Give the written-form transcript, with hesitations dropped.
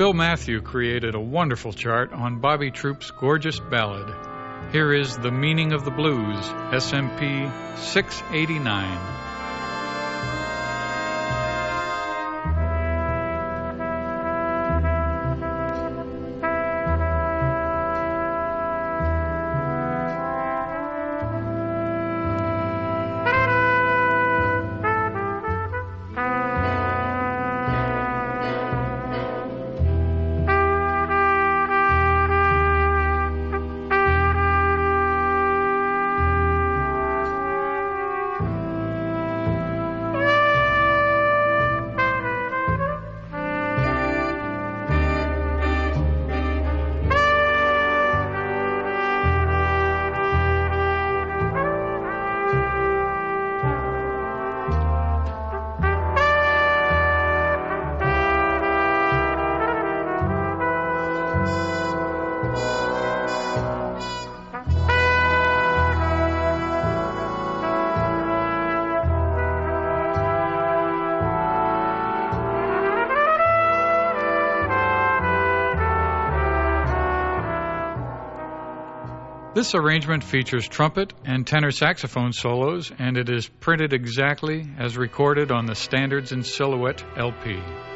Bill Matthew created a wonderful chart on Bobby Troupe's gorgeous ballad. Here is The Meaning of the Blues, SMP 689. This arrangement features trumpet and tenor saxophone solos, and it is printed exactly as recorded on the Standards in Silhouette LP.